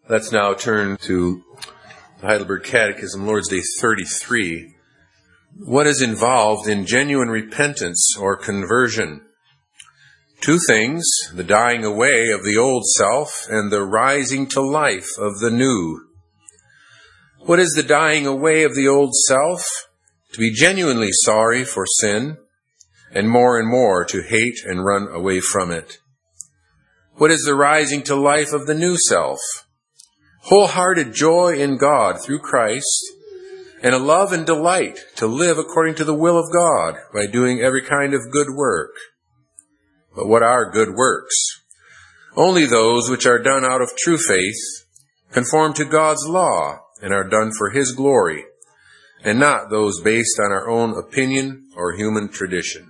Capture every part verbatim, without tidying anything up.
Let's now turn to the Heidelberg Catechism, Lord's Day thirty-three. What is involved in genuine repentance or conversion? Two things, the dying away of the old self and the rising to life of the new. What is the dying away of the old self? To be genuinely sorry for sin, and more and more to hate and run away from it. What is the rising to life of the new self? Wholehearted joy in God through Christ, and a love and delight to live according to the will of God by doing every kind of good work. But what are good works? Only those which are done out of true faith, conform to God's law, and are done for His glory, and not those based on our own opinion or human tradition.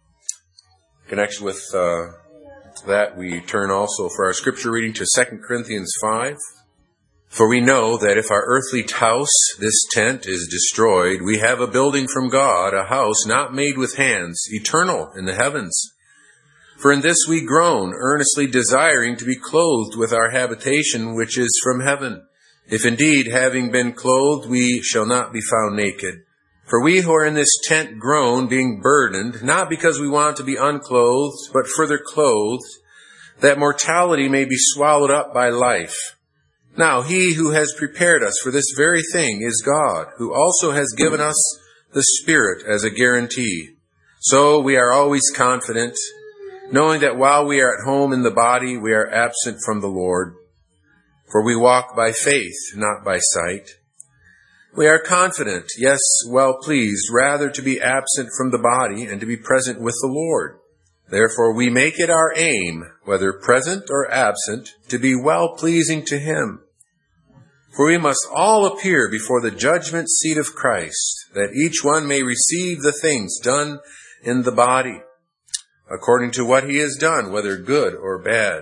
In connection with uh, that, we turn also for our scripture reading to Second Corinthians five. For we know that if our earthly house, this tent, is destroyed, we have a building from God, a house not made with hands, eternal in the heavens. For in this we groan, earnestly desiring to be clothed with our habitation which is from heaven. If indeed, having been clothed, we shall not be found naked. For we who are in this tent groan, being burdened, not because we want to be unclothed, but further clothed, that mortality may be swallowed up by life. Now he who has prepared us for this very thing is God, who also has given us the Spirit as a guarantee. So we are always confident, knowing that while we are at home in the body, we are absent from the Lord. For we walk by faith, not by sight. We are confident, yes, well pleased, rather to be absent from the body and to be present with the Lord. Therefore we make it our aim, whether present or absent, to be well-pleasing to Him. For we must all appear before the judgment seat of Christ, that each one may receive the things done in the body, according to what he has done, whether good or bad.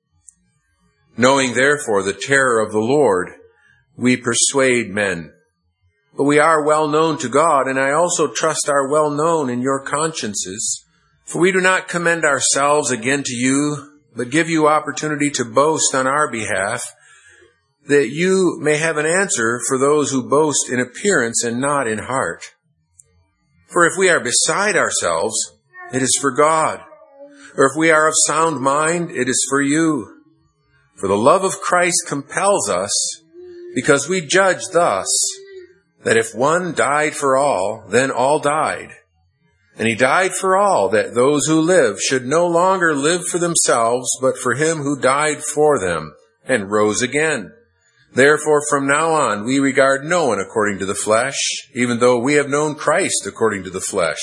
Knowing therefore the terror of the Lord, we persuade men. But we are well known to God, and I also trust are well known in your consciences. For we do not commend ourselves again to you, but give you opportunity to boast on our behalf, that you may have an answer for those who boast in appearance and not in heart. For if we are beside ourselves, it is for God. Or if we are of sound mind, it is for you. For the love of Christ compels us, because we judge thus, that if one died for all, then all died. And He died for all, that those who live should no longer live for themselves, but for Him who died for them, and rose again. Therefore from now on we regard no one according to the flesh, even though we have known Christ according to the flesh.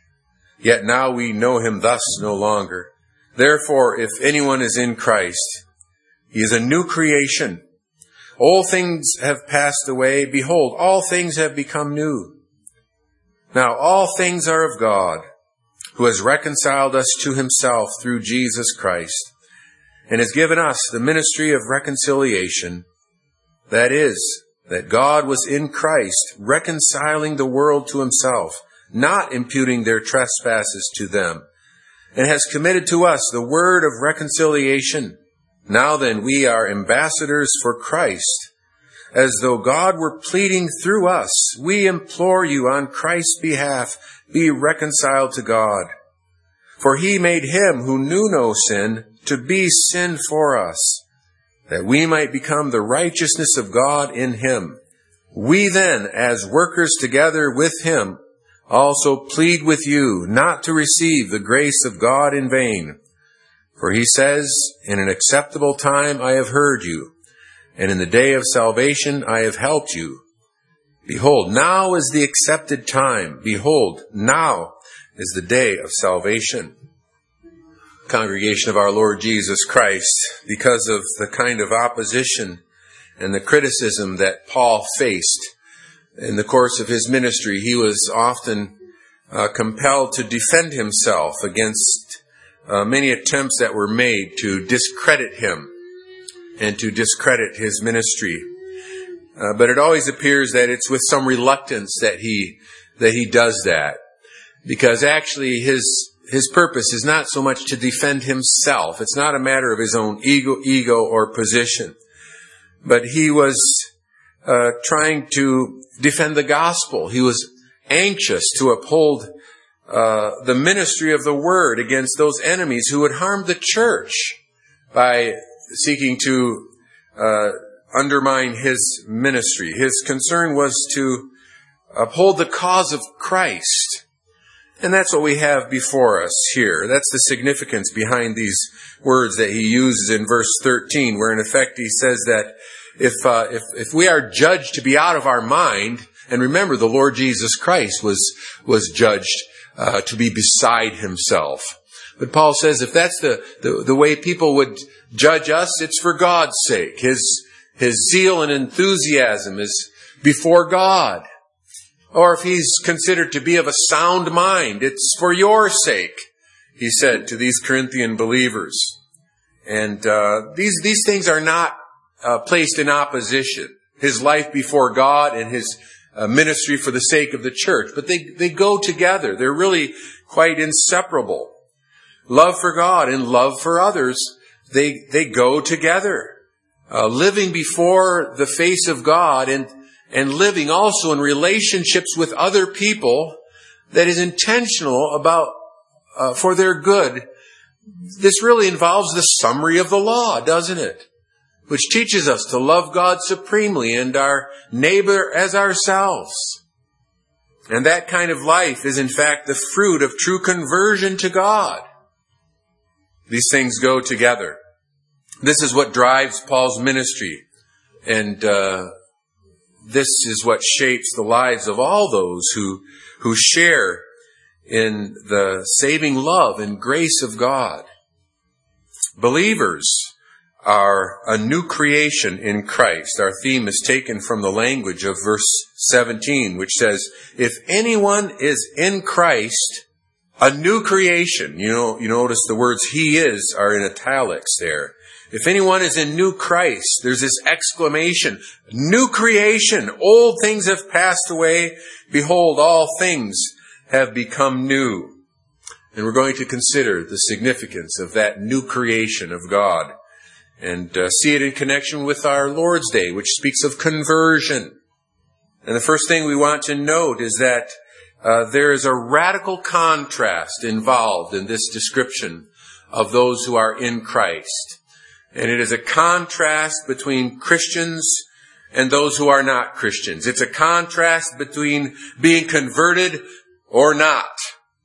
Yet now we know Him thus no longer. Therefore, if anyone is in Christ, he is a new creation. Old things have passed away. Behold, all things have become new. Now all things are of God, who has reconciled us to Himself through Jesus Christ, and has given us the ministry of reconciliation. That is, that God was in Christ, reconciling the world to Himself, not imputing their trespasses to them, and has committed to us the word of reconciliation. Now then, we are ambassadors for Christ. As though God were pleading through us, we implore you on Christ's behalf, be reconciled to God. For He made Him who knew no sin to be sin for us, that we might become the righteousness of God in Him. We then, as workers together with Him, also plead with you not to receive the grace of God in vain. For He says, in an acceptable time I have heard you, and in the day of salvation I have helped you. Behold, now is the accepted time. Behold, now is the day of salvation. Congregation of our Lord Jesus Christ, because of the kind of opposition and the criticism that Paul faced in the course of his ministry, he was often uh, compelled to defend himself against uh, many attempts that were made to discredit him and to discredit his ministry. Uh, but it always appears that it's with some reluctance that he that he does that, because actually his his purpose is not so much to defend himself. It's not a matter of his own ego, ego or position, but he was uh, trying to defend the gospel. He was anxious to uphold uh, the ministry of the word against those enemies who would harm the church by seeking to uh, undermine his ministry. His concern was to uphold the cause of Christ. And that's what we have before us here. That's the significance behind these words that he uses in verse thirteen, where in effect he says that if uh, if if we are judged to be out of our mind, and remember the Lord Jesus Christ was was judged uh, to be beside himself. But Paul says if that's the, the the way people would judge us, it's for God's sake. His his zeal and enthusiasm is before God. Or if he's considered to be of a sound mind, it's for your sake, he said to these Corinthian believers. And uh, these these things are not uh, placed in opposition. His life before God and his uh, ministry for the sake of the church. But they, they go together. They're really quite inseparable. Love for God and love for others, they, they go together. Uh, living before the face of God and And living also in relationships with other people that is intentional about, uh, for their good. This really involves the summary of the law, doesn't it? Which teaches us to love God supremely and our neighbor as ourselves. And that kind of life is in fact the fruit of true conversion to God. These things go together. This is what drives Paul's ministry. And, uh, This is what shapes the lives of all those who, who share in the saving love and grace of God. Believers are a new creation in Christ. Our theme is taken from the language of verse seventeen, which says, if anyone is in Christ, a new creation. You know, you notice the words he is are in italics there. If anyone is in new Christ, there's this exclamation, new creation, old things have passed away, behold, all things have become new. And we're going to consider the significance of that new creation of God and uh, see it in connection with our Lord's Day, which speaks of conversion. And the first thing we want to note is that uh, there is a radical contrast involved in this description of those who are in Christ. And it is a contrast between Christians and those who are not Christians. It's a contrast between being converted or not.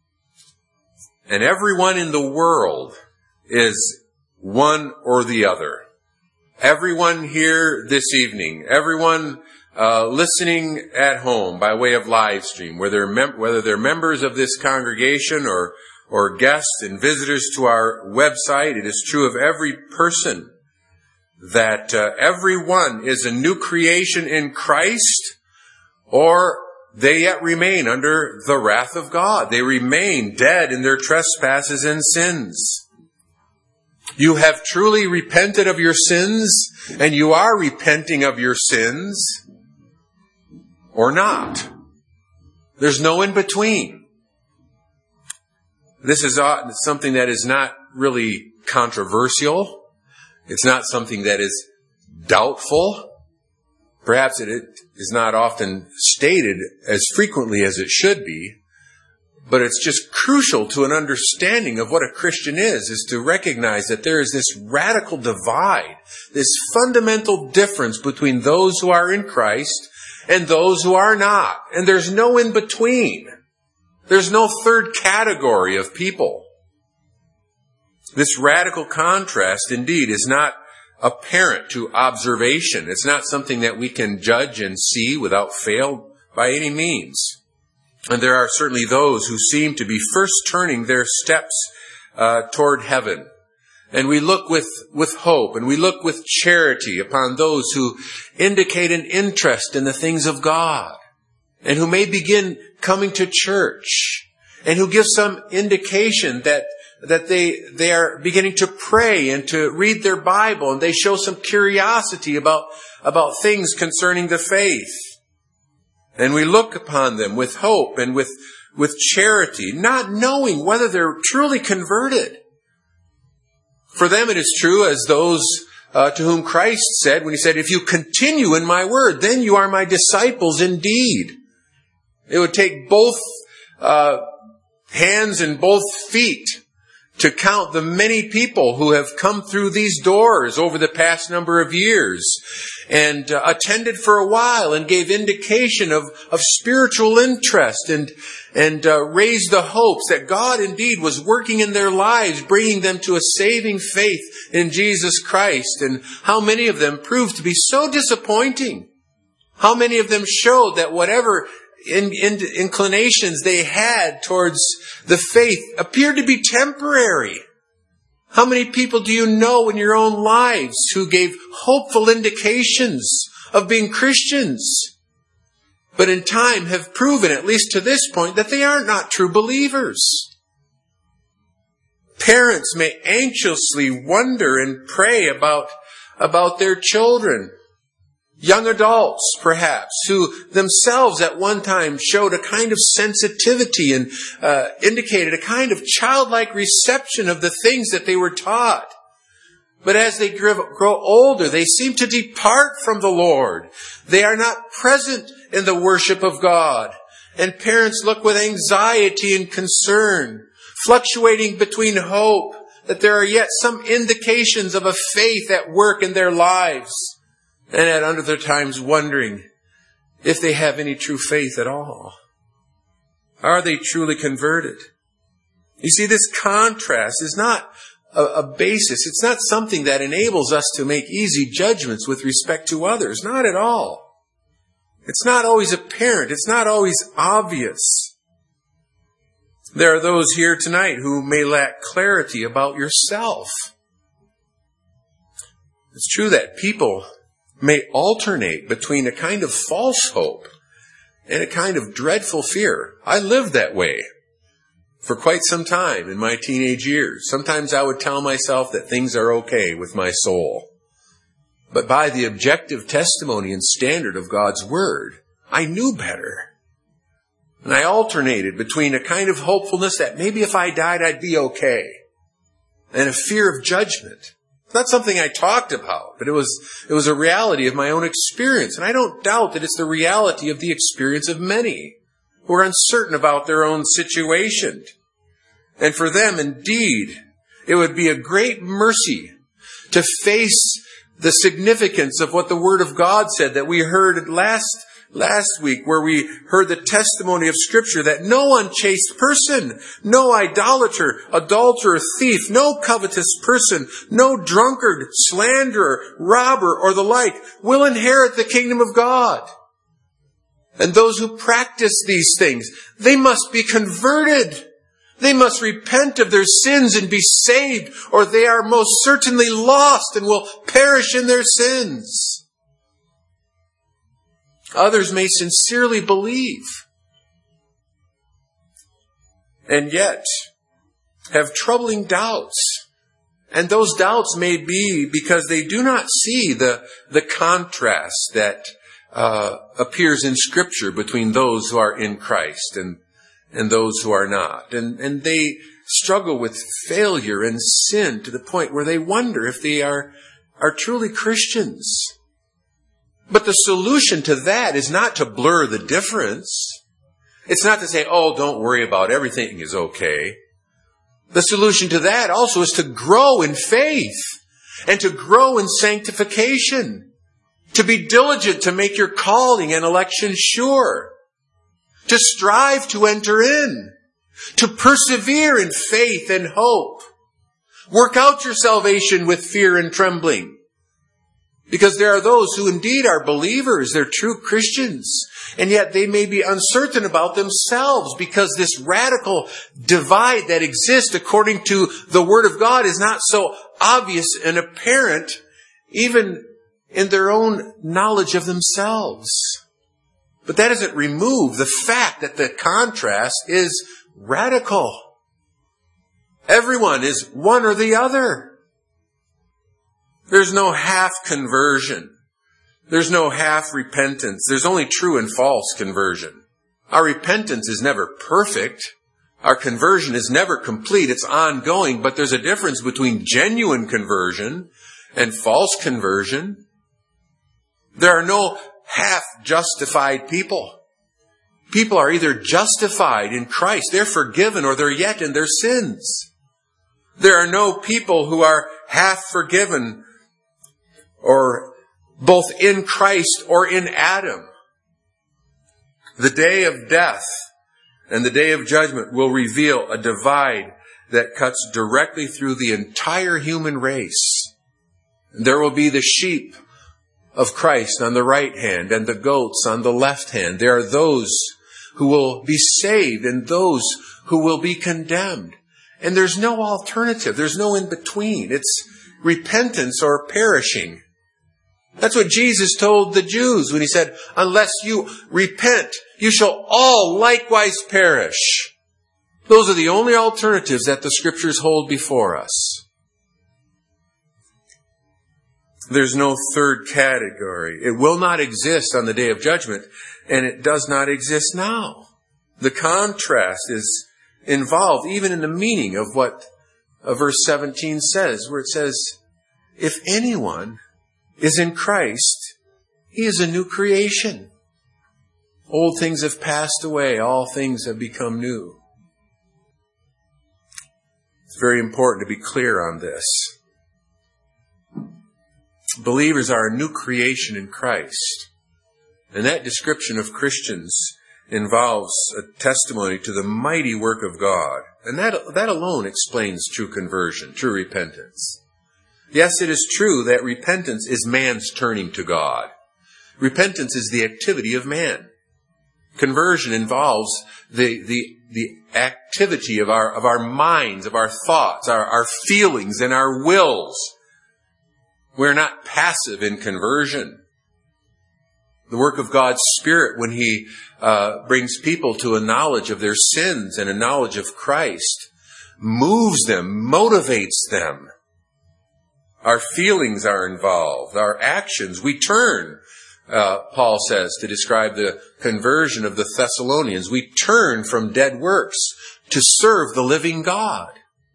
And everyone in the world is one or the other. Everyone here this evening, everyone uh, listening at home by way of live stream, whether, mem- whether they're members of this congregation or or guests and visitors to our website, it is true of every person that uh, everyone is a new creation in Christ, or they yet remain under the wrath of God. They remain dead in their trespasses and sins. You have truly repented of your sins, and you are repenting of your sins, or not. There's no in between. This is something that is not really controversial. It's not something that is doubtful. Perhaps it is not often stated as frequently as it should be, but it's just crucial to an understanding of what a Christian is, is to recognize that there is this radical divide, this fundamental difference between those who are in Christ and those who are not. And there's no in between. There's no third category of people. This radical contrast, indeed, is not apparent to observation. It's not something that we can judge and see without fail by any means. And there are certainly those who seem to be first turning their steps uh, toward heaven. And we look with, with hope and we look with charity upon those who indicate an interest in the things of God, and who may begin coming to church, and who give some indication that that they they are beginning to pray and to read their Bible, and they show some curiosity about about things concerning the faith. And we look upon them with hope and with with charity, not knowing whether they're truly converted. For them it is true, as those uh, to whom Christ said, when he said, if you continue in my word, then you are my disciples indeed. It would take both uh, hands and both feet to count the many people who have come through these doors over the past number of years and uh, attended for a while and gave indication of, of spiritual interest and, and uh, raised the hopes that God indeed was working in their lives, bringing them to a saving faith in Jesus Christ. And how many of them proved to be so disappointing. How many of them showed that whatever In, in, inclinations they had towards the faith appeared to be temporary. How many people do you know in your own lives who gave hopeful indications of being Christians, but in time have proven, at least to this point, that they are not true believers? Parents may anxiously wonder and pray about, about their children. Young adults, perhaps, who themselves at one time showed a kind of sensitivity and uh, indicated a kind of childlike reception of the things that they were taught. But as they grow, grow older, they seem to depart from the Lord. They are not present in the worship of God. And parents look with anxiety and concern, fluctuating between hope that there are yet some indications of a faith at work in their lives, and at other times wondering if they have any true faith at all. Are they truly converted? You see, this contrast is not a, a basis. It's not something that enables us to make easy judgments with respect to others. Not at all. It's not always apparent. It's not always obvious. There are those here tonight who may lack clarity about yourself. It's true that people may alternate between a kind of false hope and a kind of dreadful fear. I lived that way for quite some time in my teenage years. Sometimes I would tell myself that things are okay with my soul. But by the objective testimony and standard of God's Word, I knew better. And I alternated between a kind of hopefulness that maybe if I died I'd be okay, and a fear of judgment. It's not something I talked about, but it was it was a reality of my own experience. And I don't doubt that it's the reality of the experience of many who are uncertain about their own situation. And for them, indeed, it would be a great mercy to face the significance of what the Word of God said that we heard last Last week, where we heard the testimony of Scripture that no unchaste person, no idolater, adulterer, thief, no covetous person, no drunkard, slanderer, robber, or the like will inherit the kingdom of God. And those who practice these things, they must be converted. They must repent of their sins and be saved, or they are most certainly lost and will perish in their sins. Others may sincerely believe, and yet have troubling doubts. And those doubts may be because they do not see the, the contrast that uh, appears in Scripture between those who are in Christ and, and those who are not. And, and they struggle with failure and sin to the point where they wonder if they are, are truly Christians. But the solution to that is not to blur the difference. It's not to say, oh, don't worry about it, everything is okay. The solution to that also is to grow in faith and to grow in sanctification, to be diligent to make your calling and election sure, to strive to enter in, to persevere in faith and hope. Work out your salvation with fear and trembling. Because there are those who indeed are believers, they're true Christians, and yet they may be uncertain about themselves because this radical divide that exists according to the Word of God is not so obvious and apparent even in their own knowledge of themselves. But that doesn't remove the fact that the contrast is radical. Everyone is one or the other. There's no half conversion. There's no half repentance. There's only true and false conversion. Our repentance is never perfect. Our conversion is never complete. It's ongoing, but there's a difference between genuine conversion and false conversion. There are no half-justified people. People are either justified in Christ, they're forgiven, or they're yet in their sins. There are no people who are half forgiven, or both in Christ or in Adam. The day of death and the day of judgment will reveal a divide that cuts directly through the entire human race. There will be the sheep of Christ on the right hand and the goats on the left hand. There are those who will be saved and those who will be condemned. And there's no alternative. There's no in between. It's repentance or perishing. That's what Jesus told the Jews when he said, unless you repent, you shall all likewise perish. Those are the only alternatives that the Scriptures hold before us. There's no third category. It will not exist on the day of judgment, and it does not exist now. The contrast is involved even in the meaning of what uh, verse seventeen says, where it says, if anyone is in Christ, he is a new creation. Old things have passed away, all things have become new. It's very important to be clear on this. Believers are a new creation in Christ. And that description of Christians involves a testimony to the mighty work of God. And that, that alone explains true conversion, true repentance. Yes, it is true that repentance is man's turning to God. Repentance is the activity of man. Conversion involves the, the, the activity of our, of our minds, of our thoughts, our, our feelings, and our wills. We're not passive in conversion. The work of God's Spirit when He uh, brings people to a knowledge of their sins and a knowledge of Christ moves them, motivates them. Our feelings are involved, our actions. We turn, uh, Paul says, to describe the conversion of the Thessalonians. We turn from dead works to serve the living God.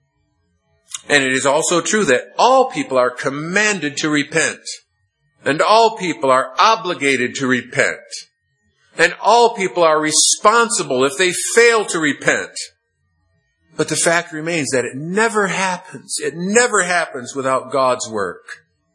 And it is also true that all people are commanded to repent. And all people are obligated to repent. And all people are responsible if they fail to repent. But the fact remains that it never happens. It never happens without God's work.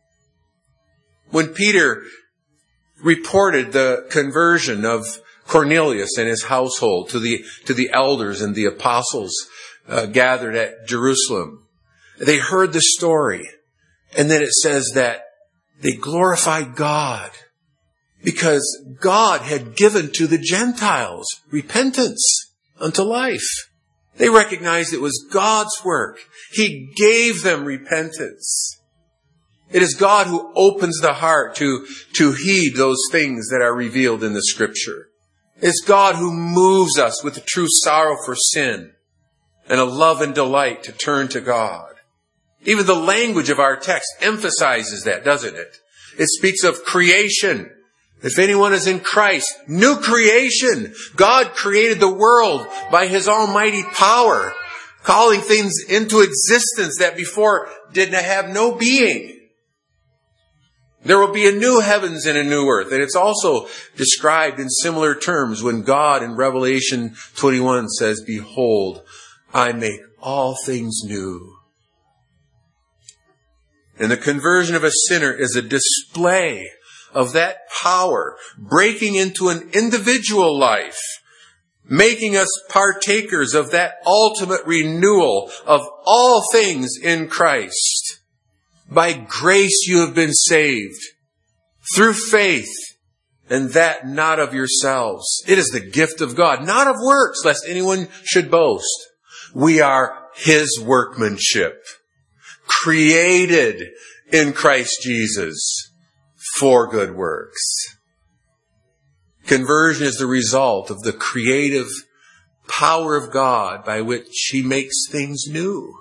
When Peter reported the conversion of Cornelius and his household to the, to the elders and the apostles uh, gathered at Jerusalem, they heard the story. And then it says that they glorified God because God had given to the Gentiles repentance unto life. They recognized it was God's work. He gave them repentance. It is God who opens the heart to, to heed those things that are revealed in the Scripture. It's God who moves us with a true sorrow for sin and a love and delight to turn to God. Even the language of our text emphasizes that, doesn't it? It speaks of creation. If anyone is in Christ, new creation. God created the world by His almighty power, calling things into existence that before did not have no being. There will be a new heavens and a new earth. And it's also described in similar terms when God in Revelation twenty-one says, behold, I make all things new. And the conversion of a sinner is a display of that power breaking into an individual life, making us partakers of that ultimate renewal of all things in Christ. By grace you have been saved through faith, and that not of yourselves. It is the gift of God, not of works, lest anyone should boast. We are His workmanship, created in Christ Jesus for good works. Conversion is the result of the creative power of God by which He makes things new.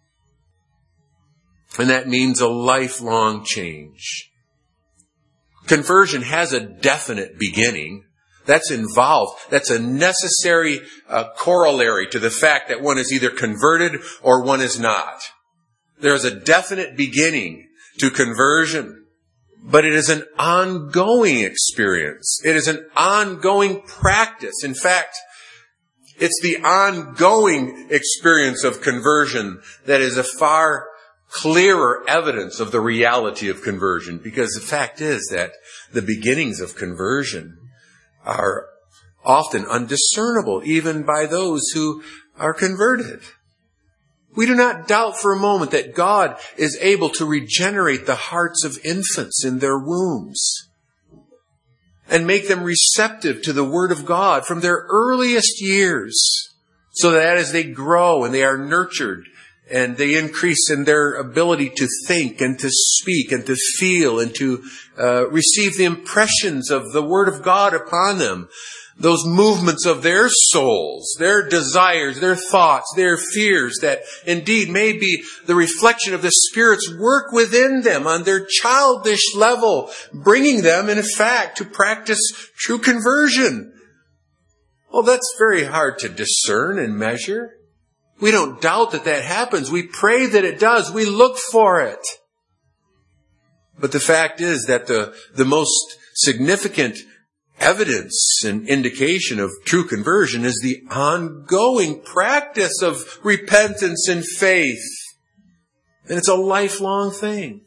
And that means a lifelong change. Conversion has a definite beginning. That's involved. That's a necessary uh, corollary to the fact that one is either converted or one is not. There is a definite beginning to conversion. But it is an ongoing experience. It is an ongoing practice. In fact, it's the ongoing experience of conversion that is a far clearer evidence of the reality of conversion. Because the fact is that the beginnings of conversion are often undiscernible, even by those who are converted. We do not doubt for a moment that God is able to regenerate the hearts of infants in their wombs and make them receptive to the Word of God from their earliest years, so that as they grow and they are nurtured and they increase in their ability to think and to speak and to feel and to uh, receive the impressions of the Word of God upon them, those movements of their souls, their desires, their thoughts, their fears, that indeed may be the reflection of the Spirit's work within them on their childish level, bringing them, in fact, to practice true conversion. Well, that's very hard to discern and measure. We don't doubt that that happens. We pray that it does. We look for it. But the fact is that the, the most significant evidence and indication of true conversion is the ongoing practice of repentance and faith. And it's a lifelong thing.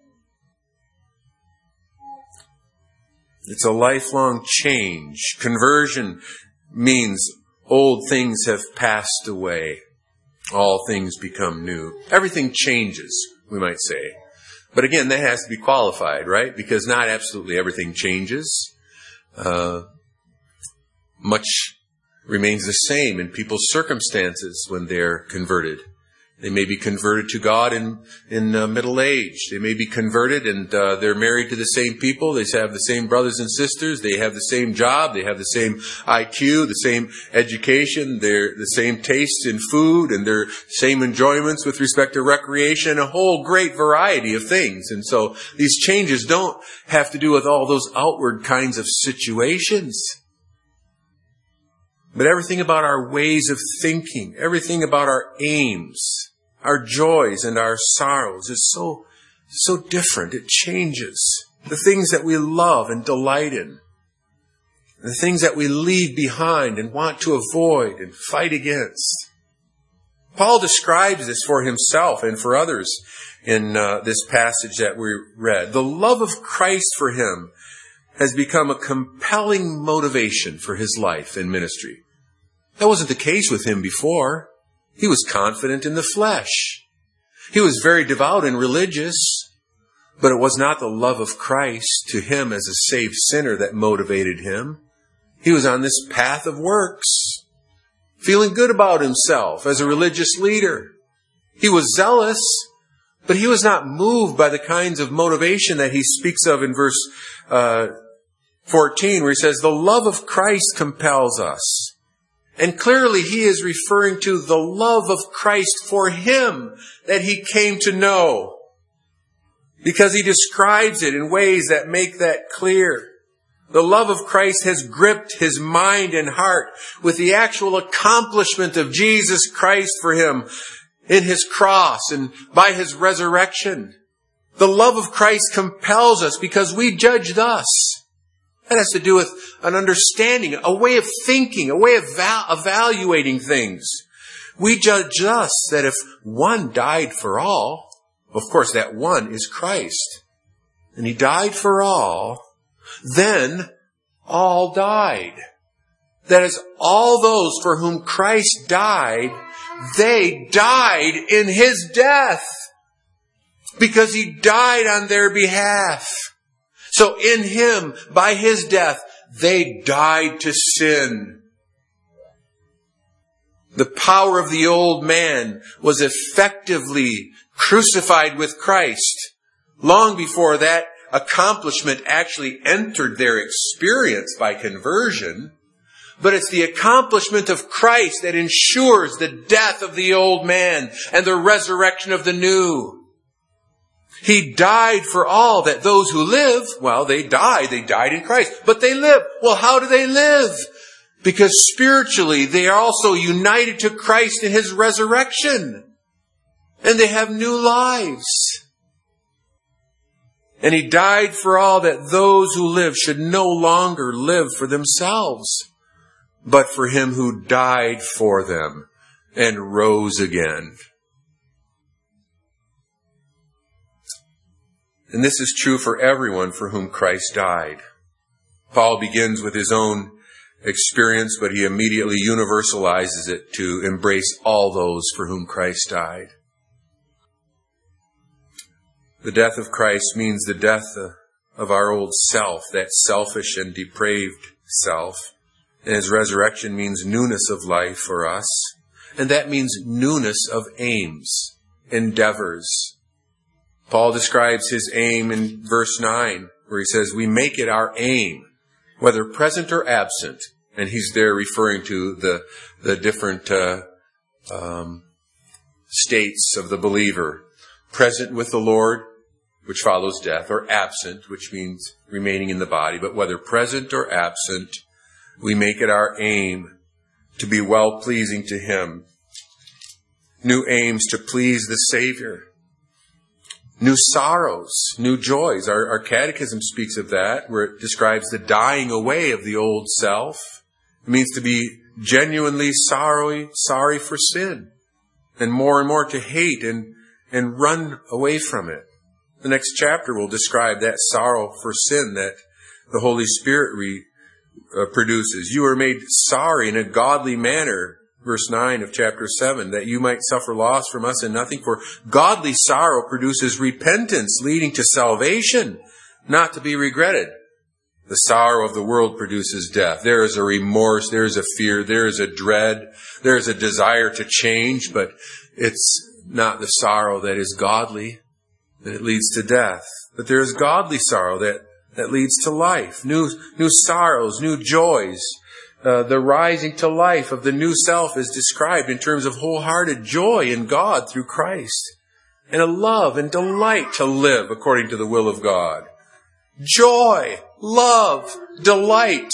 It's a lifelong change. Conversion means old things have passed away. All things become new. Everything changes, we might say. But again, that has to be qualified, right? Because not absolutely everything changes. Uh, much remains the same in people's circumstances when they're converted. They may be converted to God in in uh, middle age. They may be converted and uh, they're married to the same people. They have the same brothers and sisters. They have the same job. They have the same I Q, the same education. They're the same tastes in food and their same enjoyments with respect to recreation, a whole great variety of things. And so these changes don't have to do with all those outward kinds of situations. But everything about our ways of thinking, everything about our aims, our joys and our sorrows is so, so different. It changes. The things that we love and delight in, the things that we leave behind and want to avoid and fight against. Paul describes this for himself and for others in uh, this passage that we read. The love of Christ for him has become a compelling motivation for his life and ministry. That wasn't the case with him before. He was confident in the flesh. He was very devout and religious, but it was not the love of Christ to him as a saved sinner that motivated him. He was on this path of works, feeling good about himself as a religious leader. He was zealous, but he was not moved by the kinds of motivation that he speaks of in verse uh, fourteen, where he says, the love of Christ compels us. And clearly he is referring to the love of Christ for him that he came to know, because he describes it in ways that make that clear. The love of Christ has gripped his mind and heart with the actual accomplishment of Jesus Christ for him in his cross and by his resurrection. The love of Christ compels us because we judge thus. That has to do with an understanding, a way of thinking, a way of val- evaluating things. We judge thus that if one died for all, of course that one is Christ, and he died for all, then all died. That is, all those for whom Christ died, they died in his death, because he died on their behalf. So in him, by his death, they died to sin. The power of the old man was effectively crucified with Christ long before that accomplishment actually entered their experience by conversion. But it's the accomplishment of Christ that ensures the death of the old man and the resurrection of the new. He died for all, that those who live, well, they died. They died in Christ. But they live. Well, how do they live? Because spiritually, they are also united to Christ in his resurrection. And they have new lives. And he died for all, that those who live should no longer live for themselves, but for him who died for them and rose again. And this is true for everyone for whom Christ died. Paul begins with his own experience, but he immediately universalizes it to embrace all those for whom Christ died. The death of Christ means the death of our old self, that selfish and depraved self. And his resurrection means newness of life for us. And that means newness of aims, endeavors. Paul describes his aim in verse nine, where he says, we make it our aim, whether present or absent. And he's there referring to the, the different uh, um, states of the believer. Present with the Lord, which follows death, or absent, which means remaining in the body. But whether present or absent, we make it our aim to be well-pleasing to him. New aims to please the Savior. New sorrows, new joys. Our, our catechism speaks of that, where it describes the dying away of the old self. It means to be genuinely sorry, sorry for sin, and more and more to hate and, and run away from it. The next chapter will describe that sorrow for sin that the Holy Spirit re, uh, produces. You are made sorry in a godly manner, verse nine of chapter seven, that you might suffer loss from us and nothing. For godly sorrow produces repentance, leading to salvation, not to be regretted. The sorrow of the world produces death. There is a remorse, there is a fear, there is a dread, there is a desire to change, but it's not the sorrow that is godly, that it leads to death. But there is godly sorrow that, that leads to life. New, new sorrows, new joys. Uh, the rising to life of the new self is described in terms of wholehearted joy in God through Christ. And a love and delight to live according to the will of God. Joy, love, delight.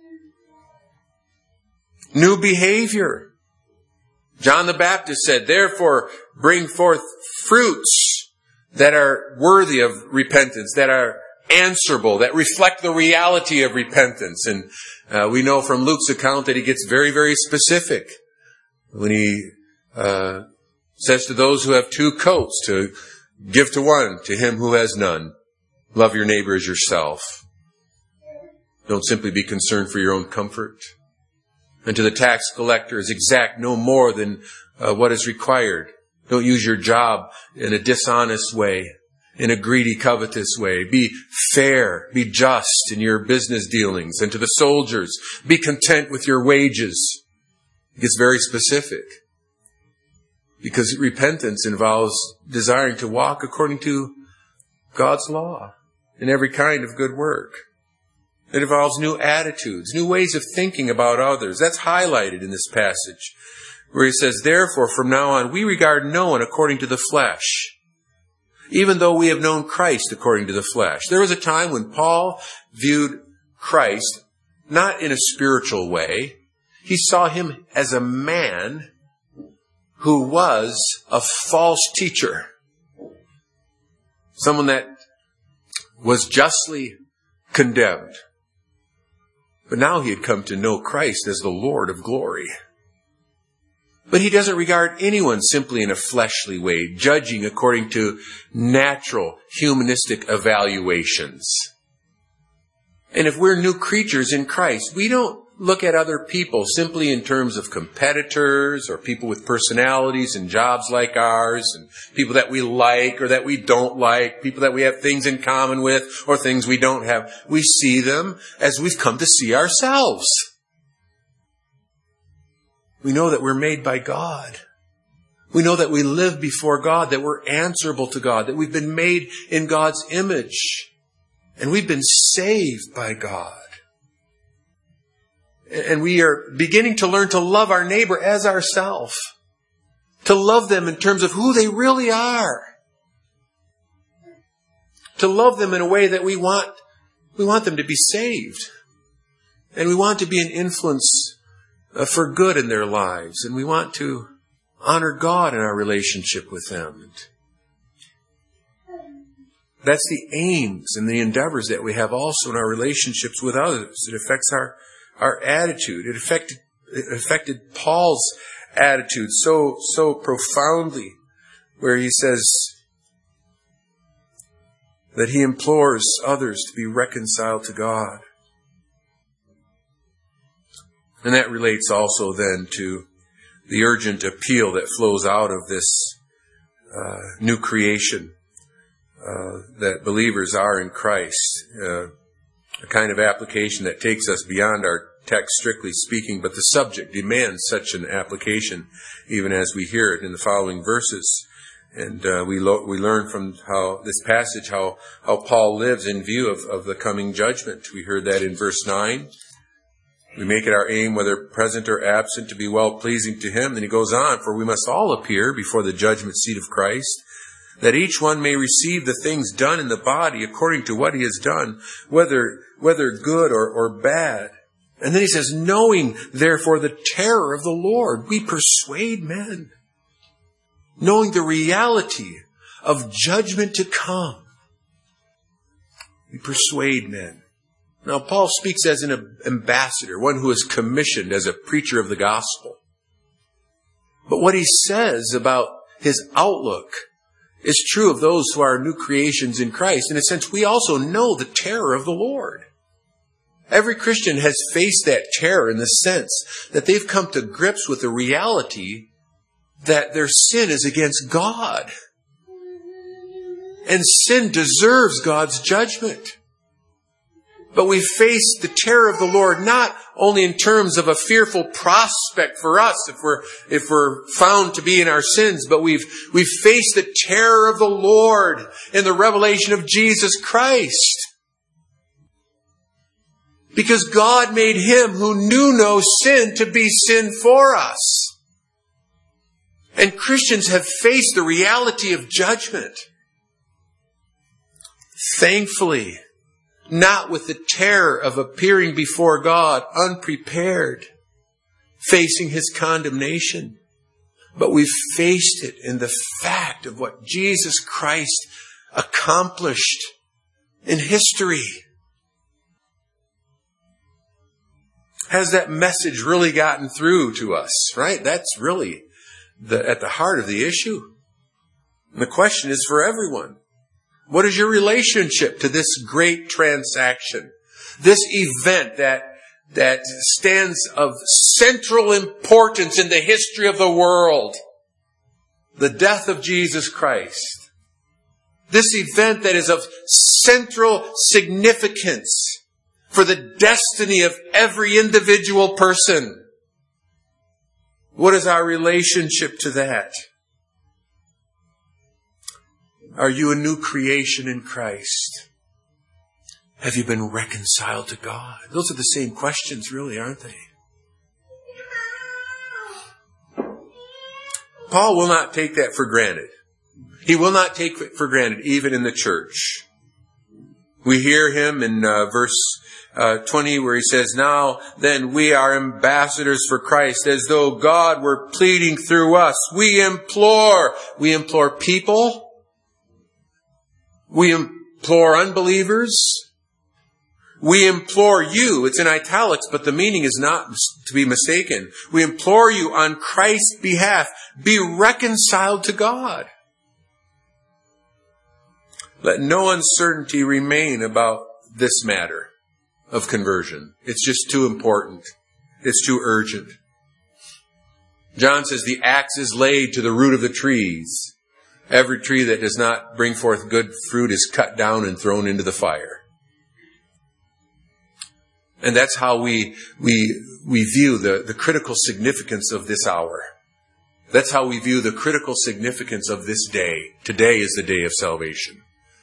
New behavior. John the Baptist said, therefore bring forth fruits that are worthy of repentance, that are answerable, that reflect the reality of repentance. And uh, we know from Luke's account that he gets very, very specific when he uh, says to those who have two coats to give to one, to him who has none. Love your neighbor as yourself. Don't simply be concerned for your own comfort. And to the tax collectors, exact no more than uh, what is required. Don't use your job in a dishonest way, in a greedy, covetous way. Be fair, be just in your business dealings. And to the soldiers, be content with your wages. It gets very specific. Because repentance involves desiring to walk according to God's law in every kind of good work. It involves new attitudes, new ways of thinking about others. That's highlighted in this passage, where he says, therefore, from now on, we regard no one according to the flesh, even though we have known Christ according to the flesh. There was a time when Paul viewed Christ not in a spiritual way. He saw him as a man who was a false teacher, someone that was justly condemned. But now he had come to know Christ as the Lord of glory. But he doesn't regard anyone simply in a fleshly way, judging according to natural, humanistic evaluations. And if we're new creatures in Christ, we don't look at other people simply in terms of competitors or people with personalities and jobs like ours, and people that we like or that we don't like, people that we have things in common with or things we don't have. We see them as we've come to see ourselves. We know that we're made by God. We know that we live before God, that we're answerable to God, that we've been made in God's image, and we've been saved by God. And we are beginning to learn to love our neighbor as ourselves, to love them in terms of who they really are, to love them in a way that we want, we want them to be saved, and we want to be an influence uh, for good in their lives, and we want to honor God in our relationship with them. That's the aims and the endeavors that we have also in our relationships with others. It affects our, our attitude. It affected, it affected Paul's attitude so, so profoundly, where he says that he implores others to be reconciled to God. And that relates also then to the urgent appeal that flows out of this uh, new creation uh, that believers are in Christ. Uh, a kind of application that takes us beyond our text, strictly speaking, but the subject demands such an application, even as we hear it in the following verses. And uh, we lo- we learn from how this passage how how Paul lives in view of, of the coming judgment. We heard that in verse nine. We make it our aim, whether present or absent, to be well-pleasing to him. Then he goes on, for we must all appear before the judgment seat of Christ, that each one may receive the things done in the body according to what he has done, whether whether good or, or bad. And then he says, knowing, therefore, the terror of the Lord, we persuade men. Knowing the reality of judgment to come, we persuade men. Now, Paul speaks as an ambassador, one who is commissioned as a preacher of the gospel. But what he says about his outlook is true of those who are new creations in Christ. In a sense, we also know the terror of the Lord. Every Christian has faced that terror in the sense that they've come to grips with the reality that their sin is against God. And sin deserves God's judgment. But we face the terror of the Lord not only in terms of a fearful prospect for us if we're if we're found to be in our sins, but we've we've faced the terror of the Lord in the revelation of Jesus Christ. Because God made him who knew no sin to be sin for us. And Christians have faced the reality of judgment. Thankfully, not with the terror of appearing before God unprepared, facing his condemnation. But we've faced it in the fact of what Jesus Christ accomplished in history. Has that message really gotten through to us, right? That's really the, at the heart of the issue. And the question is for everyone. What is your relationship to this great transaction? This event that, that stands of central importance in the history of the world. The death of Jesus Christ. This event that is of central significance for the destiny of every individual person. What is our relationship to that? Are you a new creation in Christ? Have you been reconciled to God? Those are the same questions, really, aren't they? Paul will not take that for granted. He will not take it for granted, even in the church. We hear him in uh, verse uh, twenty where he says, now then we are ambassadors for Christ, as though God were pleading through us. We implore, we implore people. We implore unbelievers. We implore you. It's in italics, but the meaning is not to be mistaken. We implore you on Christ's behalf, be reconciled to God. Let no uncertainty remain about this matter of conversion. It's just too important. It's too urgent. John says the axe is laid to the root of the trees. Every tree that does not bring forth good fruit is cut down and thrown into the fire. And that's how we we we view the, the critical significance of this hour. That's how we view the critical significance of this day. Today is the day of salvation.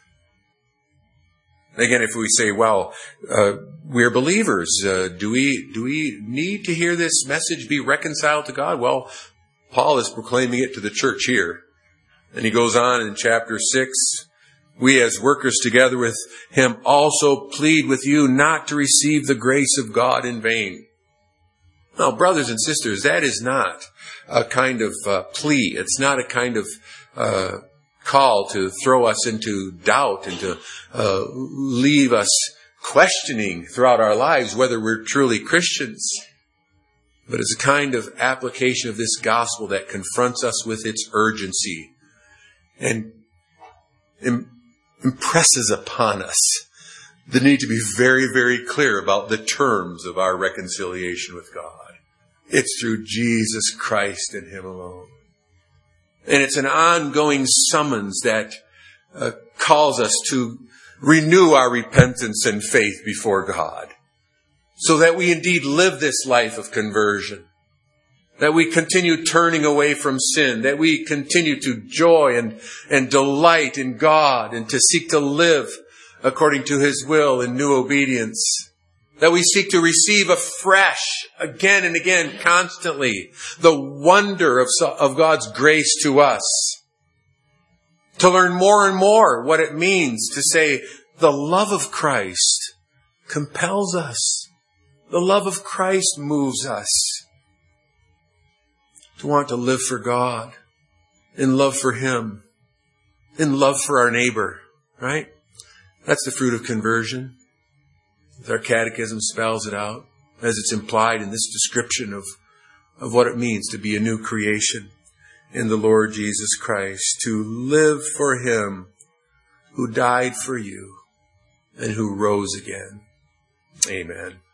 Again, if we say, well, uh, we're believers, uh, do we do we need to hear this message, be reconciled to God? Well, Paul is proclaiming it to the church here. And he goes on in chapter six, we as workers together with him also plead with you not to receive the grace of God in vain. Now, brothers and sisters, that is not a kind of uh, plea. It's not a kind of uh, call to throw us into doubt and to uh, leave us questioning throughout our lives whether we're truly Christians. But it's a kind of application of this gospel that confronts us with its urgency and im- impresses upon us the need to be very, very clear about the terms of our reconciliation with God. It's through Jesus Christ and Him alone. And it's an ongoing summons that uh, calls us to renew our repentance and faith before God, so that we indeed live this life of conversion, that we continue turning away from sin, that we continue to joy and, and delight in God and to seek to live according to His will in new obedience, that we seek to receive afresh, again and again, constantly, the wonder of, of God's grace to us, to learn more and more what it means to say, the love of Christ compels us. The love of Christ moves us to want to live for God, in love for Him, in love for our neighbor, right? That's the fruit of conversion. Our catechism spells it out as it's implied in this description of, of what it means to be a new creation in the Lord Jesus Christ, to live for Him who died for you and who rose again. Amen.